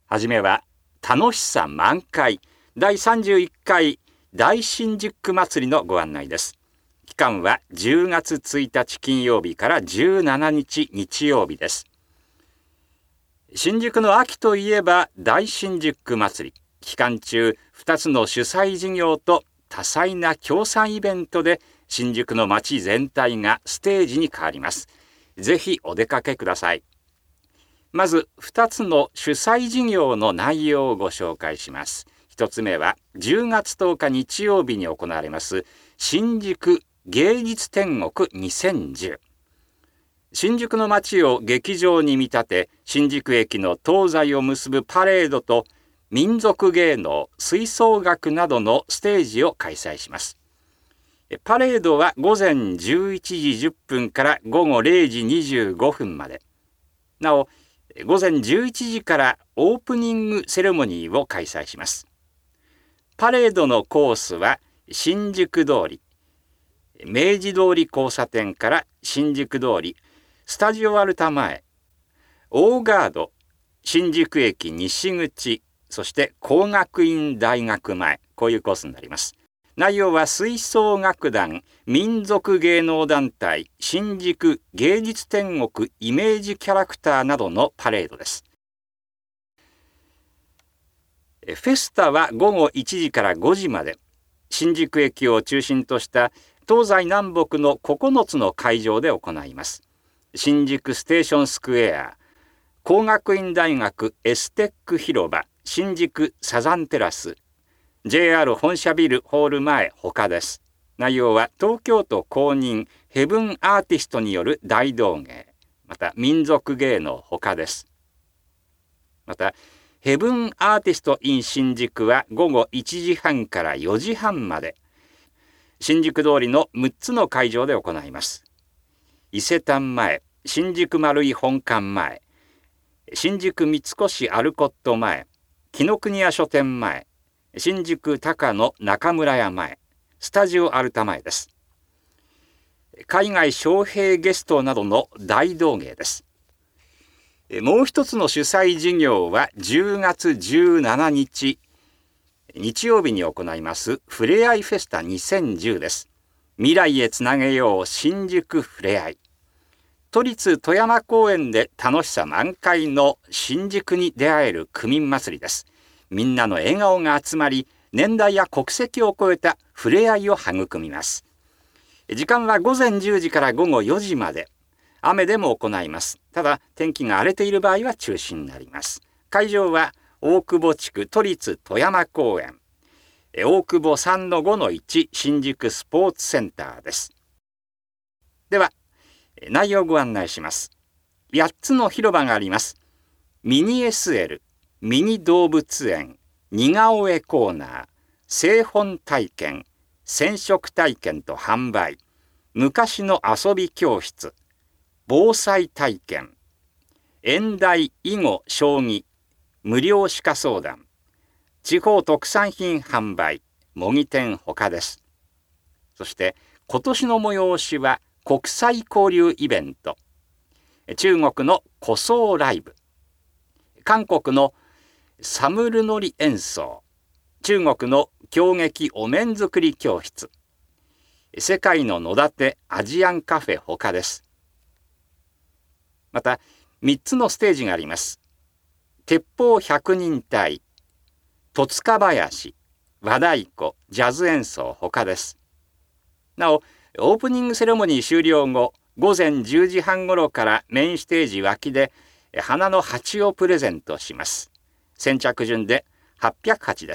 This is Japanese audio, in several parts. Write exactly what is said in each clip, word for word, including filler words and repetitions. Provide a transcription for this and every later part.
はじめは楽しさ満開だいさんじゅういっかい大新宿祭りのご案内です。期間はじゅうがつついたち金曜日からじゅうしちにち日曜日です。新宿の秋といえば大新宿祭り。期間中ふたつの主催事業と多彩な協賛イベントで新宿の街全体がステージに変わります。ぜひお出かけください。まずふたつの主催事業の内容をご紹介します。ひとつめはじゅうがつとおか日曜日に行われます新宿芸術天国にせんじゅう。新宿の街を劇場に見立て、新宿駅の東西を結ぶパレードと民族芸能、吹奏楽などのステージを開催します。パレードはごぜんじゅういちじじゅっぷんからごごれいじにじゅうごふんまで。なお、ごぜんじゅういちじからオープニングセレモニーを開催します。パレードのコースは新宿通り、明治通り交差点から新宿通り、スタジオアルタ前、大ガード、新宿駅西口、そして工学院大学前、こういうコースになります。内容は吹奏楽団、民族芸能団体、新宿芸術天国イメージキャラクターなどのパレードです。フェスタはごごいちじからごじまで、新宿駅を中心とした東西南北のここのつの会場で行います。新宿ステーションスクエア、工学院大学エステック広場、新宿サザンテラス、ジェイアール 本社ビルホール前他です。内容は東京都公認ヘブンアーティストによる大道芸、また民族芸能他です。またヘブンアーティスト in 新宿はごごいちじはんからよじはんまで、新宿通りのむっつの会場で行います。伊勢丹前、新宿丸井本館前、新宿三越アルコット前、紀ノ国屋書店前、新宿高野中村屋前、スタジオアルタ前です。海外招聘ゲストなどの大道芸です。もう一つの主催事業はじゅうがつじゅうしちにち日曜日に行いますふれあいフェスタにせんじゅうです。未来へつなげよう新宿ふれあい。都立富山公園で楽しさ満開の新宿に出会える区民祭りです。みんなの笑顔が集まり、年代や国籍を超えたふれあいを育みます。時間はごぜんじゅうじからごごよじまで。雨でも行います。ただ天気が荒れている場合は中止になります。会場は大久保地区都立富山公園、大久保 さんのごのいち 新宿スポーツセンターです。では内容をご案内します。やっつの広場があります。ミニ エスエル、ミニ動物園、似顔絵コーナー、製本体験、染色体験と販売、昔の遊び教室、防災体験、演題囲碁将棋、無料歯科相談、地方特産品販売、模擬店他です。そして今年の催しは国際交流イベント、中国の古装ライブ、韓国のサムルノリ演奏、中国の京劇お面作り教室、世界の野立てアジアンカフェ他です。またみっつのステージがあります。鉄砲百人隊、戸塚林、和太鼓、ジャズ演奏他です。なおオープニングセレモニー終了後、ごぜんじゅうじはん頃からメインステージ脇で花の鉢をプレゼントします。先着順ではっぴゃくはちです。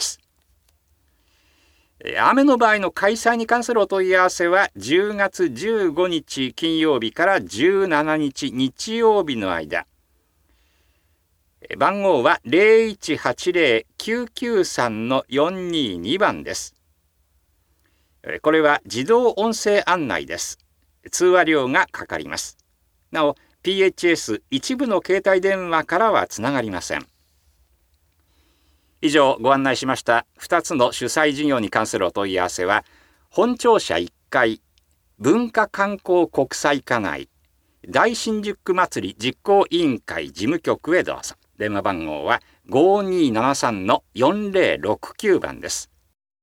雨の場合の開催に関するお問い合わせはじゅうがつじゅうごにち金曜日からじゅうしちにち日曜日の間。番号は ゼロいちはちゼロ きゅうきゅうさん よんにに 番です。これは自動音声案内です。通話料がかかります。なお ピーエイチエス 一部の携帯電話からはつながりません。以上ご案内しましたふたつの主催事業に関するお問い合わせは本庁舎いっかい文化観光国際課内大新宿祭り実行委員会事務局へどうぞ。電話番号はごにーななさんのよんぜろろきゅうばんです。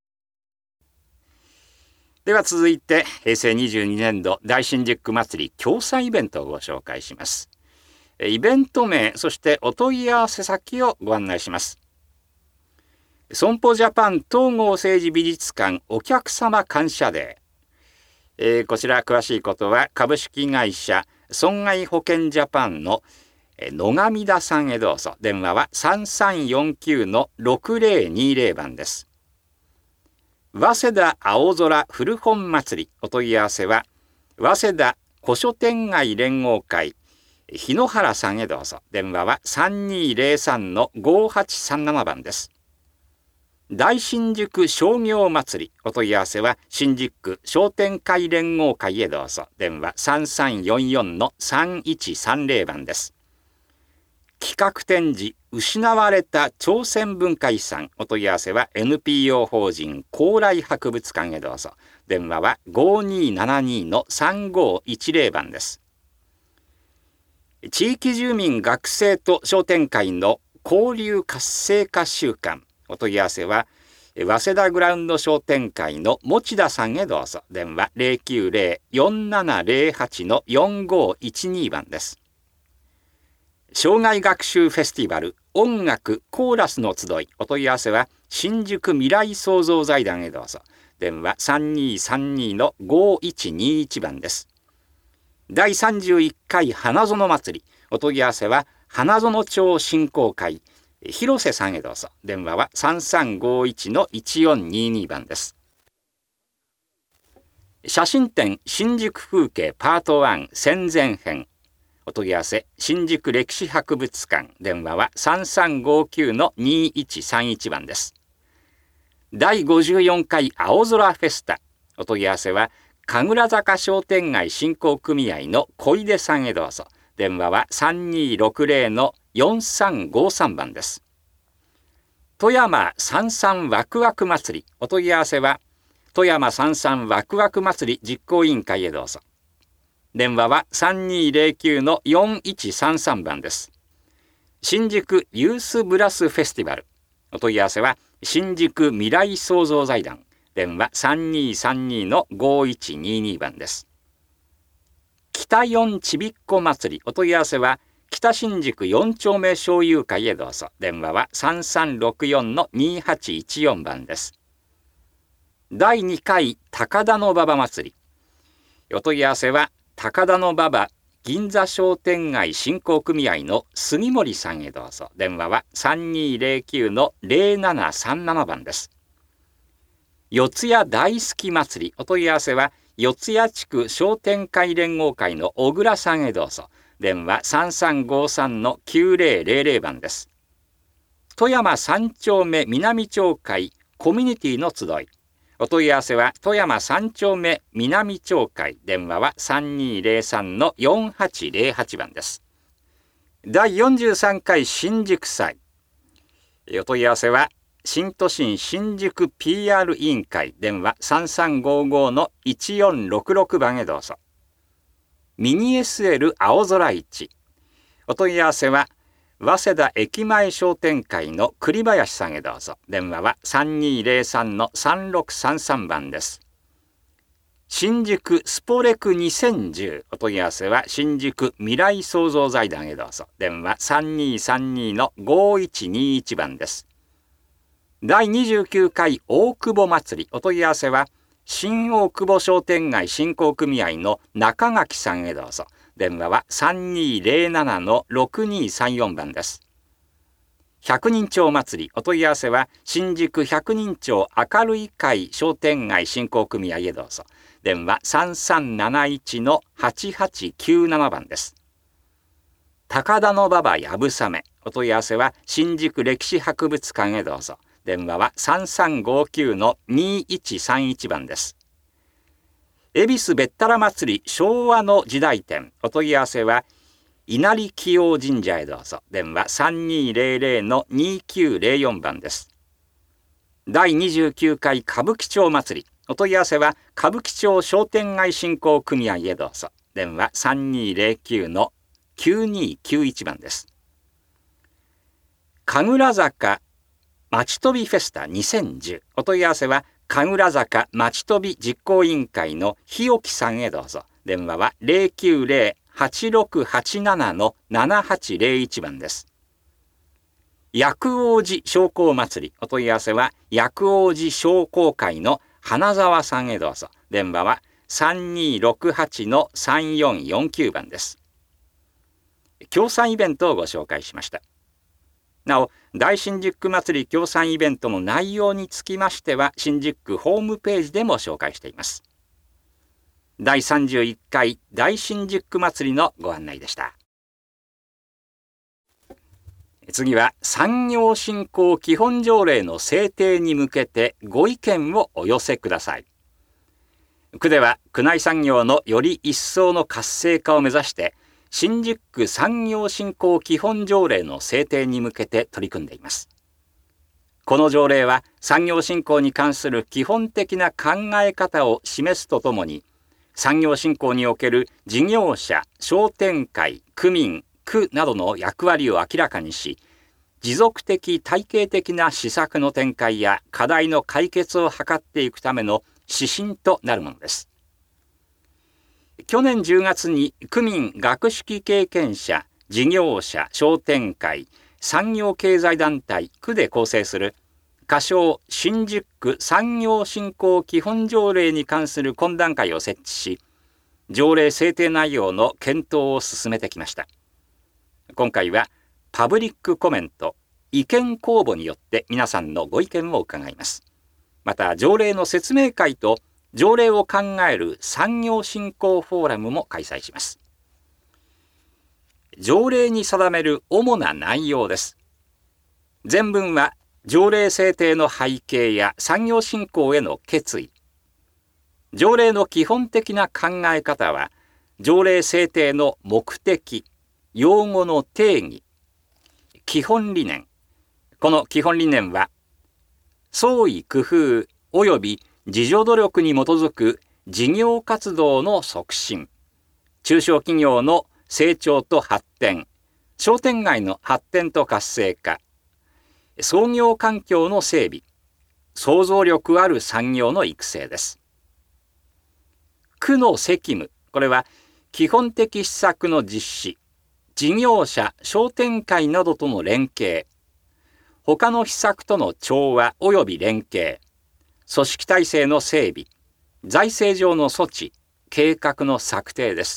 では続いてへいせいにじゅうにねんど大新宿祭り共催イベントをご紹介します。イベント名、そしてお問い合わせ先をご案内します。損保ジャパン東郷政治美術館お客様感謝デー、えー、こちら詳しいことは株式会社損害保険ジャパンの野上田さんへどうぞ。電話はさんさんよんきゅうのろくぜろにぜろばんです。早稲田青空古本祭り、お問い合わせは早稲田古書店街連合会日野原さんへどうぞ。電話はさんにーぜろさんのごはちさんななばんです。大新宿商業祭り、お問い合わせは新宿区商店会連合会へどうぞ。電話さんさんよんよんのさんいちさんぜろばんです。企画展示失われた朝鮮文化遺産、お問い合わせは エヌピーオー 法人高麗博物館へどうぞ。電話はごにーななにのさんごいちぜろばんです。地域住民学生と商店会の交流活性化週間、お問い合わせは早稲田グラウンド商店会の持田さんへどうぞ。電話 ゼロきゅうゼロ よんななゼロはちのよんごいちにばんです。障害学習フェスティバル音楽コーラスの集い、お問い合わせは新宿未来創造財団へどうぞ。電話さんにーさんにのごいちにいちばんです。だいさんじゅういっかい花園祭り、お問い合わせは花園町振興会広瀬さんへどうぞ。電話はさんさんごいちのいちよんににばんです。写真展新宿風景パートワン戦前編、お問い合わせ新宿歴史博物館、電話はさんさんごきゅうのにいちさんいちばんです。だいごじゅうよんかい青空フェスタ、お問い合わせは神楽坂商店街振興組合の小出さんへどうぞ。電話はさんにーろくぜろのよんさんごさんばんです。富山さんさんワクワク祭り、お問い合わせは富山さんさんワクワク祭り実行委員会へどうぞ。電話はさんにーぜろきゅうのよんいちさんさんばんです。新宿ユースブラスフェスティバル、お問い合わせは新宿未来創造財団、電話さんにーさんにのごいちににばんです。北四ちびっこ祭り、お問い合わせは北新宿よん丁目商友会へどうぞ。電話はさんさんろくよんのにはちいちよんばんです。だいにかい高田馬場祭り、お問い合わせは高田馬場銀座商店街振興組合の杉森さんへどうぞ。電話はさんにーぜろきゅうのぜろななさんななばんです。四谷大好き祭り、お問い合わせは四谷地区商店会連合会の小倉さんへどうぞ。電話さんさんごさんのきゅうぜろぜろぜろばんです。富山三丁目南町会コミュニティの集い、お問い合わせは富山三丁目南町会、電話はさんにーぜろさんのよんはちぜろはちばんです。だいよんじゅうさんかい新宿祭、お問い合わせは新都心新宿 ピーアール 委員会、電話さんさんごごのいちよんろくろくばんへどうぞ。ミニ エスエル 青空市、お問い合わせは早稲田駅前商店会の栗林さんへどうぞ。電話はさんにーぜろさんのさんろくさんさんばんです。新宿スポレクにせんじゅう、お問い合わせは新宿未来創造財団へどうぞ。電話さんにーさんにのごいちにいちばんです。だいにじゅうきゅうかい大久保祭り、お問い合わせは新大久保商店街振興組合の中垣さんへどうぞ。電話はさんにーぜろななのろくにさんよんばんです。百人町祭り、お問い合わせは新宿百人町明るい会商店街振興組合へどうぞ。電話さんさんなないちのはちはちきゅうななばんです。高田馬場やぶさめ、お問い合わせは新宿歴史博物館へどうぞ。電話はさんさんごきゅうのにいちさんいちばんです。恵比寿べったら祭り昭和の時代展、お問い合わせは稲荷清王神社へどうぞ。電話さんにーぜろぜろのにきゅうぜろよんばんです。だいにじゅうきゅうかい歌舞伎町祭り、お問い合わせは歌舞伎町商店街振興組合へどうぞ。電話さんにーぜろきゅうのきゅうにーきゅういちばんです。 神楽坂まちとびフェスタにせんじゅう。お問い合わせは神楽坂まちとび実行委員会の日置さんへどうぞ。電話は ゼロきゅうゼロ はちろくはちなな ななはちゼロいち 番です。薬王寺商工祭り。お問い合わせは薬王寺商工会の花沢さんへどうぞ。電話は さんにーろくはち さんよんよんきゅう 番です。協賛イベントをご紹介しました。なお、大新宿祭り協賛イベントの内容につきましては、新宿区ホームページでも紹介しています。だいさんじゅういっかい大新宿祭りのご案内でした。次は産業振興基本条例の制定に向けてご意見をお寄せください。区では区内産業のより一層の活性化を目指して新宿区産業振興基本条例の制定に向けて取り組んでいます。この条例は産業振興に関する基本的な考え方を示すとともに、産業振興における事業者、商店会、区民、区などの役割を明らかにし、持続的体系的な施策の展開や課題の解決を図っていくための指針となるものです。去年じゅうがつに区民学識経験者、事業者、商店会、産業経済団体、区で構成する仮称新宿区産業振興基本条例に関する懇談会を設置し、条例制定内容の検討を進めてきました。今回はパブリックコメント、意見公募によって皆さんのご意見を伺います。また条例の説明会と条例を考える産業振興フォーラムも開催します。条例に定める主な内容です。前文は条例制定の背景や産業振興への決意。条例の基本的な考え方は、条例制定の目的、用語の定義、基本理念。この基本理念は、創意工夫及び自助努力に基づく事業活動の促進、中小企業の成長と発展、商店街の発展と活性化、創業環境の整備、創造力ある産業の育成です。区の責務、これは基本的施策の実施、事業者、商店会などとの連携、他の施策との調和及び連携、組織体制の整備、財政上の措置、計画の策定です。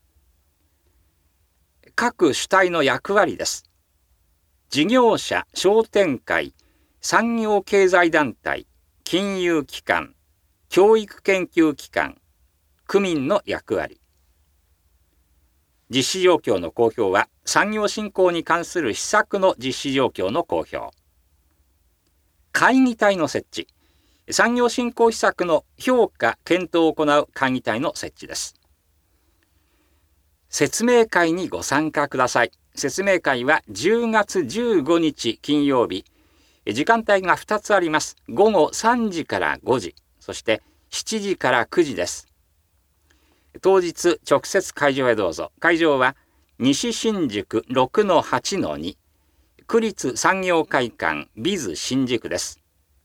各主体の役割です。事業者、商店会、産業経済団体、金融機関、教育研究機関、区民の役割。実施状況の公表は、産業振興に関する施策の実施状況の公表。会議体の設置。産業振興施策の評価・検討を行う会議体の設置です。説明会にご参加ください。説明会はじゅうがつじゅうごにち金曜日。時間帯がふたつあります。ごごさんじからごじ、そしてしちじからくじです。当日直接会場へどうぞ。会場は西新宿 ろくのはちのに、区立産業会館ビズ新宿です。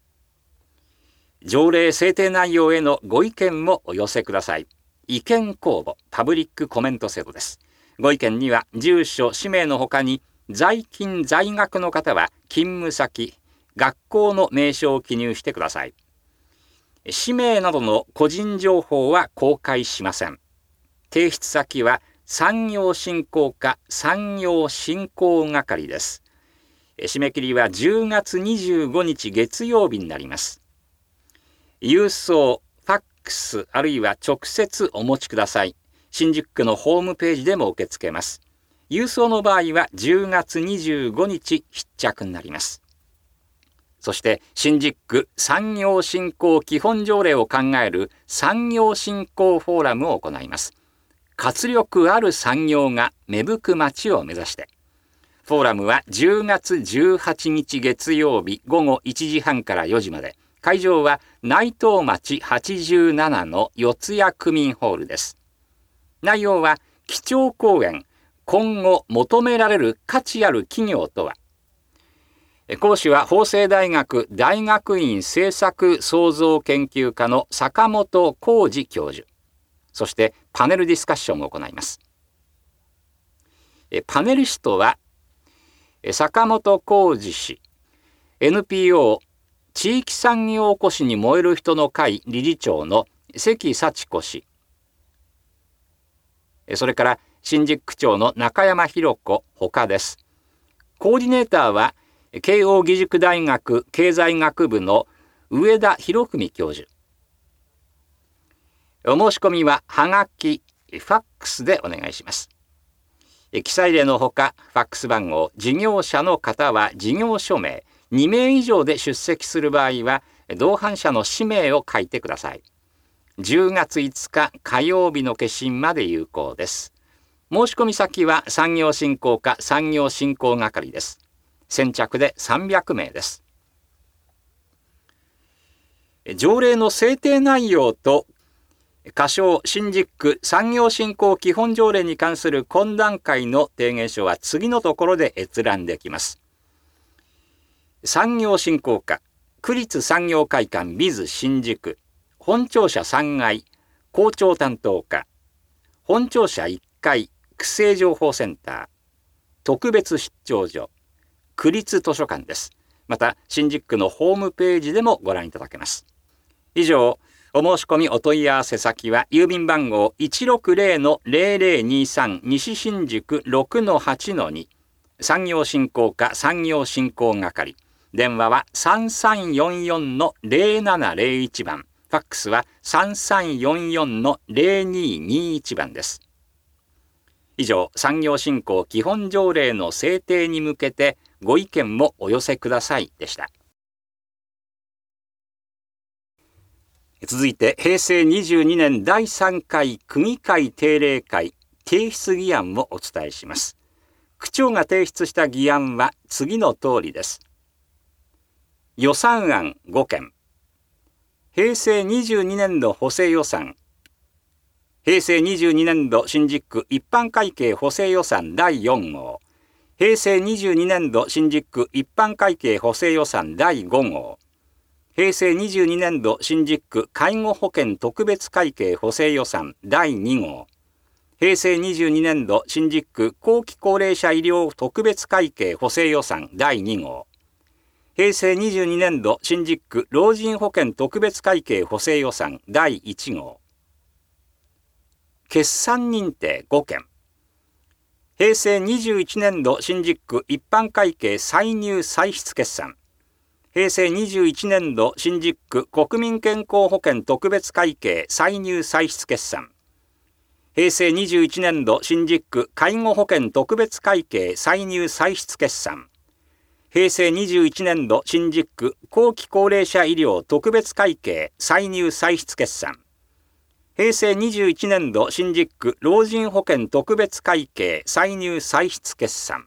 条例制定内容へのご意見もお寄せください。意見公募、パブリックコメント制度です。ご意見には住所、氏名のほかに在勤在学の方は勤務先、学校の名称を記入してください。氏名などの個人情報は公開しません。提出先は産業振興課産業振興係です。締め切りはじゅうがつにじゅうごにち月曜日になります。郵送、ファックスあるいは直接お持ちください。新宿区のホームページでも受け付けます。郵送の場合はじゅうがつにじゅうごにち必着になります。そして新宿区産業振興基本条例を考える産業振興フォーラムを行います。活力ある産業が芽吹く街を目指して。フォーラムはじゅうがつじゅうはちにち月曜日ごごいちじはんからよじまで。会場は内藤町はちじゅうななの四谷区民ホールです。内容は基調講演、今後求められる価値ある企業とは、 講師は法政大学大学院政策創造研究科の坂本浩二教授、そしてパネルディスカッションを行います。パネリストは坂本浩二氏、 エヌピーオー 地域産業おこしに燃える人の会理事長の関幸子氏、それから新宿区長の中山博子ほかです。コーディネーターは慶應義塾大学経済学部の上田博文教授。お申し込みははがき、ファックスでお願いします。記載例のほか、ファックス番号、事業者の方は事業所名、にめい以上で出席する場合は同伴者の氏名を書いてください。じゅうがついつか火曜日の消印まで有効です。申し込み先は産業振興課産業振興係です。先着でさんびゃくめいです。条例の制定内容と仮称新宿区産業振興基本条例に関する懇談会の提言書は次のところで閲覧できます。産業振興課区立産業会館ビズ新宿、本庁舎さんがい校長担当課、本庁舎いっかい区政情報センター、特別出張所、区立図書館です。また新宿区のホームページでもご覧いただけます。以上、お申し込みお問い合わせ先は郵便番号 いちろくゼロ ゼロゼロにさん 西新宿 ろくのはちのに 産業振興課産業振興係、電話はさんさんよんよんのゼロななゼロいち番、ファックスはさんさんよんよんのゼロににいち番です。以上、産業振興基本条例の制定に向けてご意見もお寄せくださいでした。続いて平成にじゅうにねんだいさんかい区議会定例会提出議案をお伝えします。区長が提出した議案は次の通りです。予算案ごけん、平成にじゅうにねんど補正予算、平成にじゅうにねんど新宿区一般会計補正予算だいよんごう、平成にじゅうにねんど新宿区一般会計補正予算だいごごう、平成にじゅうにねんど新宿区介護保険特別会計補正予算だいにごう、平成にじゅうにねんど新宿区後期高齢者医療特別会計補正予算だいにごう、平成にじゅうにねんど新宿区老人保険特別会計補正予算だいいちごう、決算認定ごけん、平成にじゅういちねんど新宿区一般会計歳入歳出決算、平成にじゅういちねんど新宿区国民健康保険特別会計歳入歳出決算、平成にじゅういちねんど新宿区介護保険特別会計歳入歳出決算、平成にじゅういちねんど新宿区後期高齢者医療特別会計歳入歳出決算、平成にじゅういちねんど新宿区老人保険特別会計歳入歳出決算。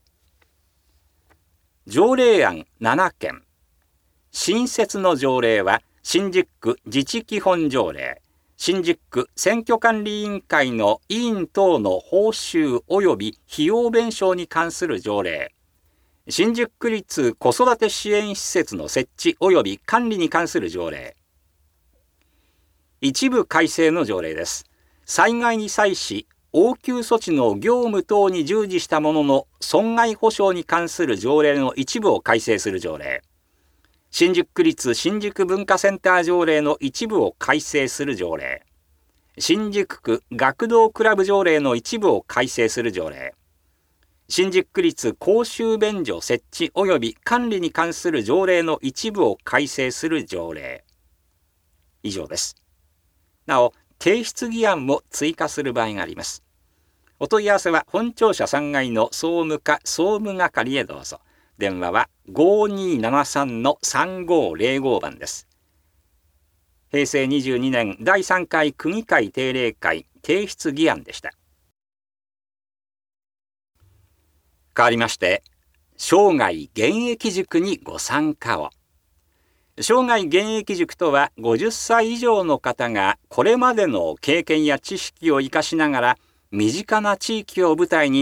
条例案ななけん、新設の条例は新宿区自治基本条例、新宿区選挙管理委員会の委員等の報酬及び費用弁償に関する条例、新宿区立子育て支援施設の設置及び管理に関する条例、一部改正の条例です。災害に際し応急措置の業務等に従事した者の損害補償に関する条例の一部を改正する条例、新宿区立新宿文化センター条例の一部を改正する条例、新宿区学童クラブ条例の一部を改正する条例、新宿区立公衆便所設置及び管理に関する条例の一部を改正する条例。以上です。なお、提出議案も追加する場合があります。お問い合わせは本庁舎さんがいの総務課総務係へどうぞ。電話は ごにーななさんのさんごーぜろご 番です。平成にじゅうにねんだいさんかい区議会定例会提出議案でした。変わりまして、生涯現役塾にご参加を。生涯現役塾とはごじゅっさい以上の方がこれまでの経験や知識を生かしながら身近な地域を舞台に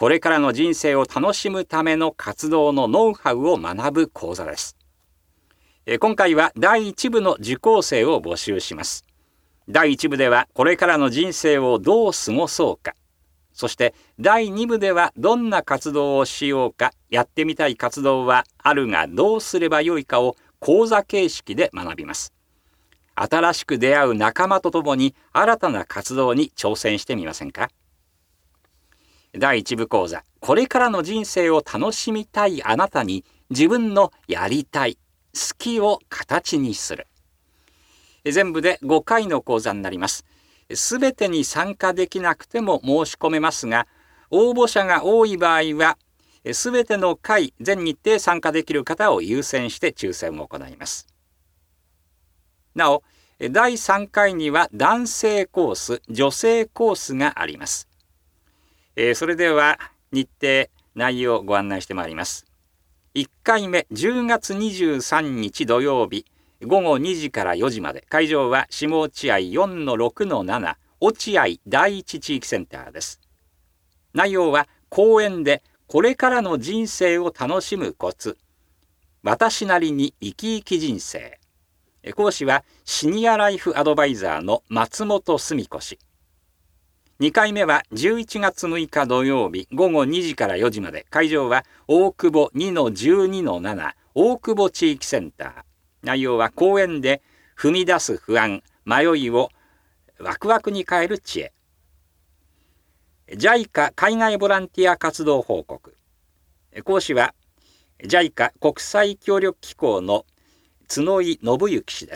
これからの人生を楽しむための活動のノウハウを学ぶ講座です。今回はだいいち部の受講生を募集します。だいいち部ではこれからの人生をどう過ごそうか、そしてだいに部ではどんな活動をしようか、やってみたい活動はあるがどうすればよいかを講座形式で学びます。新しく出会う仲間とともに新たな活動に挑戦してみませんか。だいいち部講座、これからの人生を楽しみたいあなたに自分のやりたい、好きを形にする。全部でごかいの講座になります。すべてに参加できなくても申し込めますが、応募者が多い場合は、すべての回、全日程参加できる方を優先して抽選を行います。なお、だいさんかいには男性コース、女性コースがあります。えー、それでは日程、内容をご案内してまいります。いっかいめ、じゅうがつにじゅうさんにち土曜日、ごごにじからよじまで。会場は下落合 よんのろくのなな 落合第一地域センターです。内容は講演でこれからの人生を楽しむコツ、私なりに生き生き人生。講師はシニアライフアドバイザーの松本澄子氏。にかいめはじゅういちがつむいか土曜日ごごにじからよじまで。会場は大久保 にのじゅうにのなな 大久保地域センター。内容は講演で踏み出す不安、迷いをワクワクに変える知恵。ジャイカ 海外ボランティア活動報告。講師は ジャイカ 国際協力機構の角井信之氏です。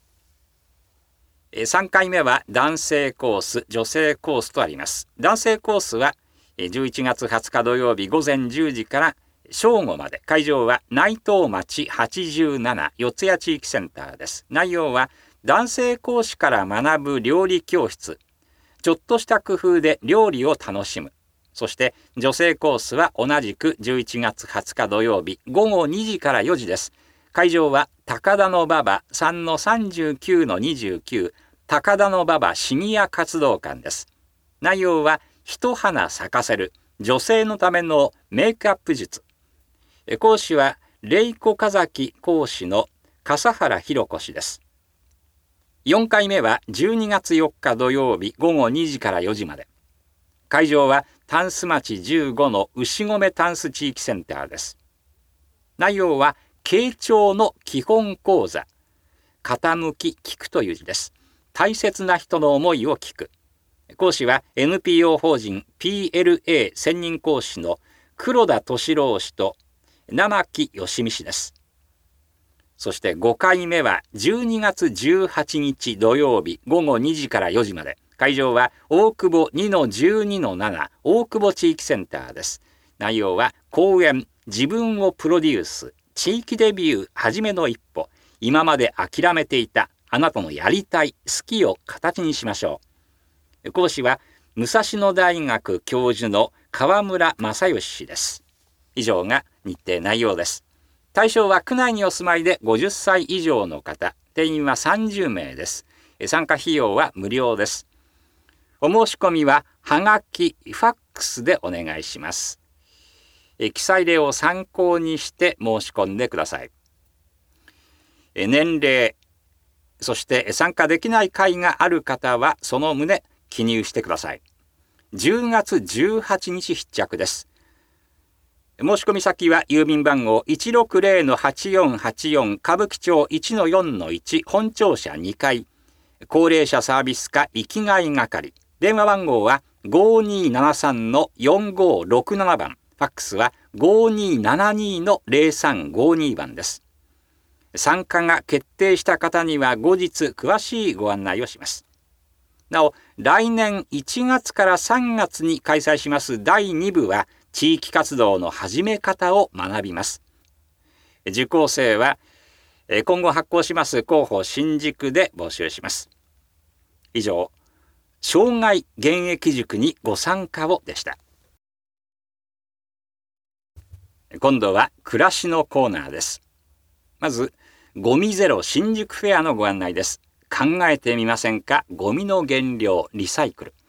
さんかいめは男性コース、女性コースとあります。男性コースはじゅういちがつはつか土曜日ごぜんじゅうじから正午まで。会場は内藤町はちじゅうなな四谷地域センターです。内容は男性講師から学ぶ料理教室、ちょっとした工夫で料理を楽しむ。そして女性コースは同じくじゅういちがつはつか土曜日ごごにじからよじです。会場は高田馬場 さんのさんじゅうきゅうのにじゅうきゅう 高田馬場シニア活動館です。内容は一花咲かせる女性のためのメイクアップ術。講師はレイコカザキ講師の笠原博子氏です。よんかいめはじゅうにがつよっか土曜日ごごにじからよじまで。会場はタンス町じゅうごの牛込タンス地域センターです。内容は傾聴の基本講座。傾き聞くという字です。大切な人の思いを聞く。講師は エヌピーオー 法人 ピーエルエー 専任講師の黒田敏郎氏と生木義美氏です。そしてごかいめはじゅうにがつじゅうはちにち土曜日ごごにじからよじまで。会場は大久保 にのじゅうにのなな 大久保地域センターです。内容は講演、自分をプロデュース、地域デビューはじめの一歩、今まで諦めていたあなたのやりたい、好きを形にしましょう。講師は武蔵野大学教授の川村正義氏です。以上が日程内容です。対象は区内にお住まいでごじゅっさい以上の方、定員はさんじゅうめいです。参加費用は無料です。お申し込みははがき、ファックスでお願いします。記載例を参考にして申し込んでください。年齢、そして参加できない会がある方はその旨記入してください。じゅうがつじゅうはちにち必着です。申し込み先は郵便番号 いちろくぜろのはちよんはちよん 歌舞伎町 いちのよんのいち 本庁舎にかい、高齢者サービス課生きがい係。電話番号は ごにーななさんのよんごーろくなな 番。ファックスは ごにーななにのぜろさんごに番です。参加が決定した方には後日詳しいご案内をします。なお、来年いちがつからさんがつに開催しますだいに部は地域活動の始め方を学びます。受講生は今後発行します広報新宿で募集します。以上、生涯現役塾にご参加をでした。今度は暮らしのコーナーです。まず、ゴミゼロ新宿フェアのご案内です。考えてみませんか？ゴミの原料リサイクル。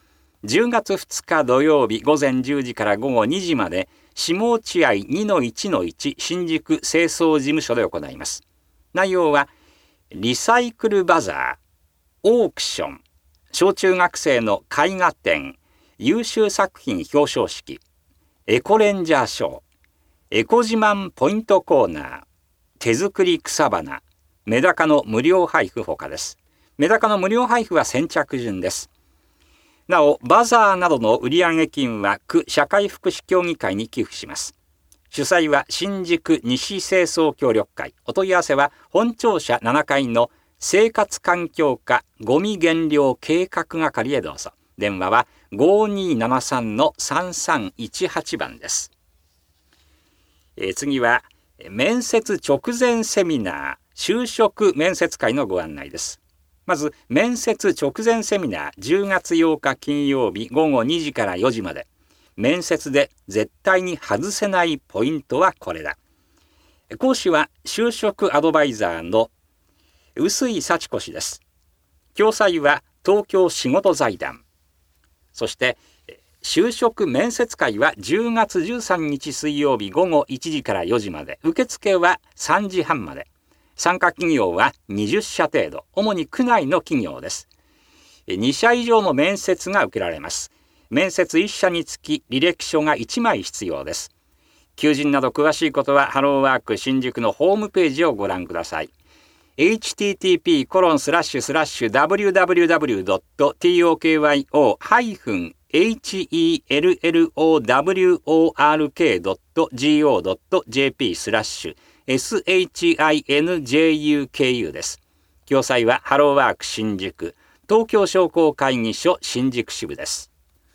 じゅうがつふつか土曜日午前じゅうじから午後にじまで下落合 にのいちのいち 新宿清掃事務所で行います。内容はリサイクルバザー、オークション、小中学生の絵画展、優秀作品表彰式、エコレンジャーショー、エコ自慢ポイントコーナー、手作り草花、メダカの無料配布ほかです。メダカの無料配布は先着順です。なお、バザーなどの売上金は区社会福祉協議会に寄付します。主催は新宿西清掃協力会。お問い合わせは本庁舎ななかいの生活環境課ゴミ減量計画係へどうぞ。電話はごにーななさんのさんさんいちはちばんです。えー、次は面接直前セミナー就職面接会のご案内です。まず面接直前セミナーじゅうがつようか金曜日午後にじからよじまで。面接で絶対に外せないポイントはこれだ。講師は就職アドバイザーの臼井幸子氏です。共催は東京仕事財団。そして就職面接会はじゅうがつじゅうさんにち水曜日午後いちじからよじまで。受付はさんじはんまで。参加企業はにじゅっしゃ程度。主に区内の企業です。にしゃ以上の面接が受けられます。面接いっしゃにつき履歴書がいちまい必要です。求人など詳しいことはハローワーク新宿のホームページをご覧ください。エイチティーティーピーコロンスラッシュスラッシュダブリューダブリューダブリュードットトクハイフンエイチイーエルエルオーダブリューオーアールケードットジーオードットジェーピースラッシュエスエイチアイエヌジェーユーケーユーです。共催はハローワーク新宿東京商工会議所新宿支部です。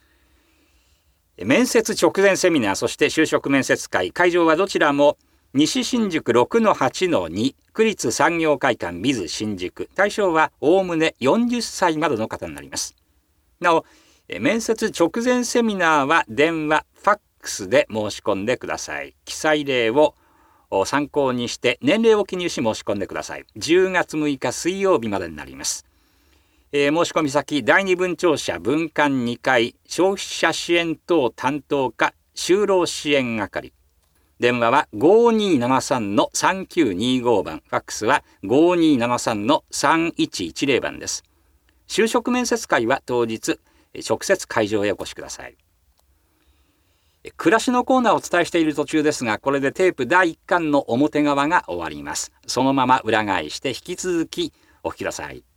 面接直前セミナー、そして就職面接会、会場はどちらも西新宿 ろくのはちのに 区立産業会館ビズ新宿。対象はおおむねよんじゅっさいまでの方になります。なお、面接直前セミナーは電話、ファックスで申し込んでください。記載例を参考にして年齢を記入し申し込んでください。じゅうがつむいか水曜日までになります。えー、申し込み先だいに分庁舎分館にかい消費者支援等担当課就労支援係。電話はごにーななさんのさんきゅうにごばん、ファックスはごにーななさんのさんいちいちゼロばんです。就職面接会は当日直接会場へお越しください。暮らしのコーナーをお伝えしている途中ですが、これでテープだいいっかんの表側が終わります。そのまま裏返して引き続きお聞きください。